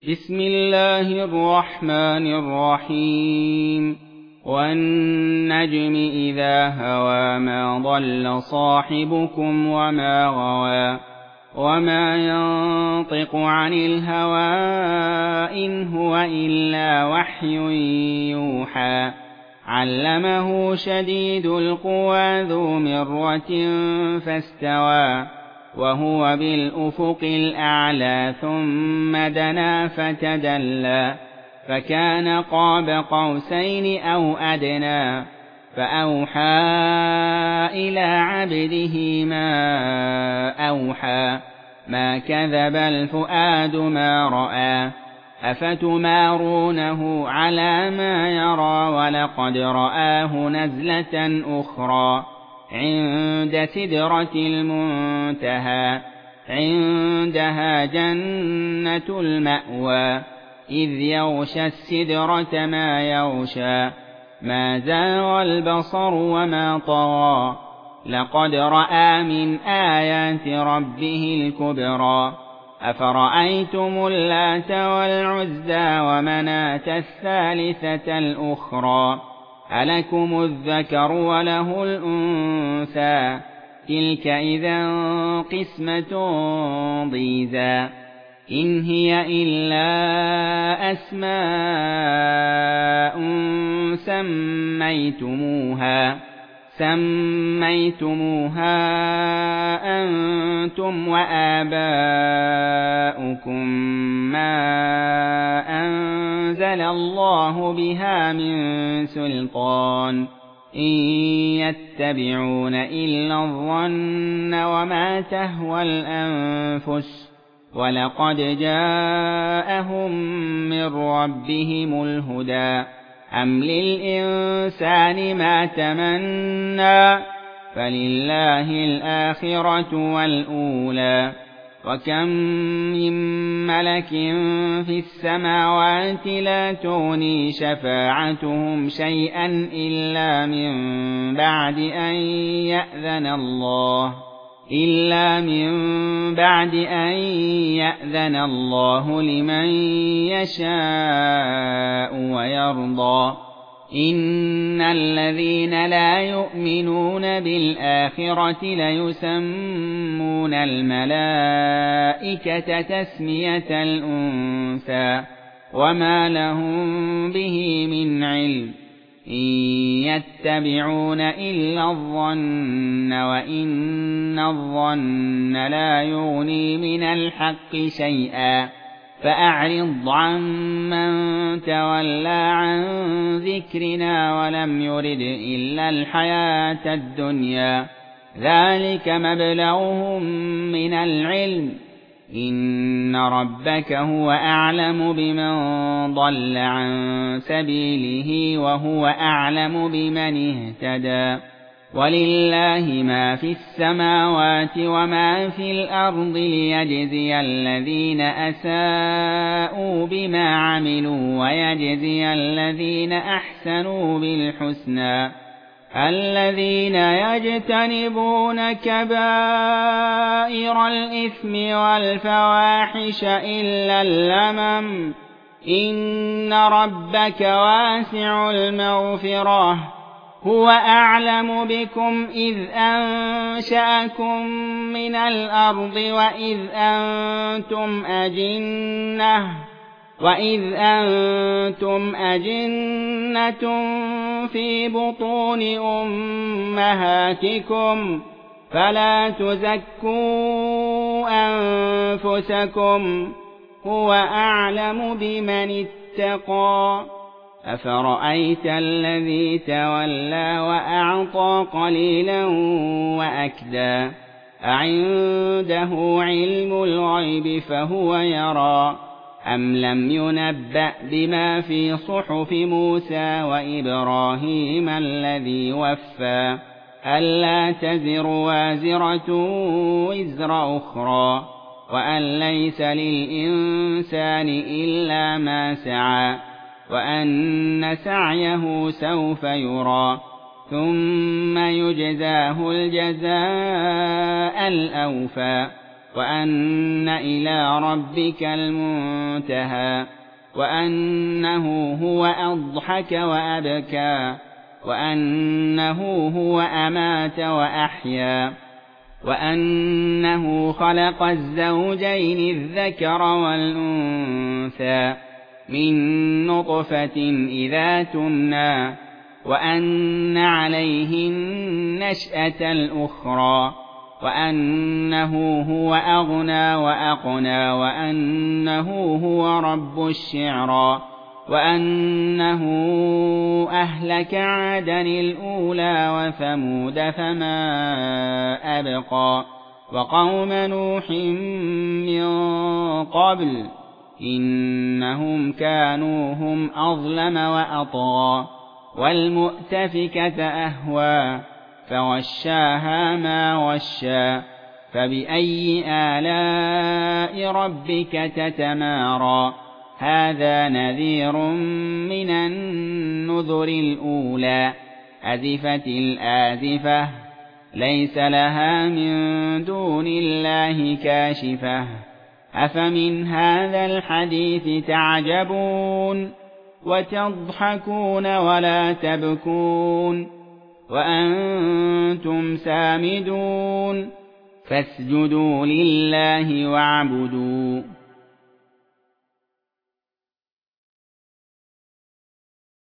بسم الله الرحمن الرحيم والنجم إذا هوى ما ضل صاحبكم وما غوى وما ينطق عن الهوى إن هو إلا وحي يوحى علمه شديد القوى ذو مرة فاستوى وهو بالأفق الأعلى ثم دنا فتدلى فكان قاب قوسين أو أدنى فأوحى إلى عبده ما أوحى ما كذب الفؤاد ما رأى أفتمارونه على ما يرى ولقد رآه نزلة أخرى عند سدرة المنتهى عندها جنة المأوى إذ يغشى السدرة ما يغشى ما زاغ البصر وما طغى لقد رأى من آيات ربه الكبرى أفرأيتم اللات والعزى ومناة الثالثة الأخرى ألكم الذكر وله الأنثى تلك إذا قسمة ضيزى إن هي إلا أسماء سميتموها أنتم وآباؤكم ما أنزل الله بها من سلطان إن يتبعون إلا الظن وما تهوى الأنفس ولقد جاءهم من ربهم الهدى أم للإنسان ما تمنى فلله الآخرة والأولى وكم من ملك في السماوات لا تغني شفاعتهم شيئا إلا من بعد أن يأذن الله لمن يشاء ويرضى إن الذين لا يؤمنون بالآخرة ليسمون الملائكة تسمية الأنثى وما لهم به من علم إن يتبعون إلا الظن وإن الظن لا يغني من الحق شيئا فأعرض عمن تولى عن ذكرنا ولم يرد إلا الحياة الدنيا ذلك مبلغهم من العلم إن ربك هو أعلم بمن ضل عن سبيله وهو أعلم بمن اهتدى ولله ما في السماوات وما في الأرض ليجزي الذين أساءوا بما عملوا ويجزي الذين أحسنوا بالحسنى الذين يجتنبون كبائر الإثم والفواحش إلا اللمم إن ربك واسع المغفرة هو أعلم بكم إذ أنشأكم من الأرض وإذ أنتم أجنة في بطون أمهاتكم فلا تزكوا أنفسكم هو أعلم بمن اتقى أفرأيت الذي تولى وأعطى قليلا وأكدى أعنده علم الغيب فهو يرى أم لم ينبأ بما في صحف موسى وإبراهيم الذي وفى ألا تزر وازرة وزر أخرى وأن ليس للإنسان إلا ما سعى وأن سعيه سوف يرى ثم يجزاه الجزاء الأوفى وأن إلى ربك المنتهى وأنه هو أضحك وأبكى وأنه هو أمات وأحيا وأنه خلق الزوجين الذكر والأنثى من نطفة إذا تمنى وأن عليه النشأة الأخرى وأنه هو أغنى وأقنى وأنه هو رب الشعرى وأنه أهلك عادا الأولى وثمود فما أبقى وقوم نوح من قبل إنهم كانوا هم أظلم وأطغى والمؤتفكة أهوى فغشاها ما غشى فبأي آلاء ربك تتمارى هذا نذير من النذر الأولى أزفت الآزفة ليس لها من دون الله كاشفة أفمن هذا الحديث تعجبون وتضحكون ولا تبكون وأنتم سامدون فاسجدوا لله واعبدوا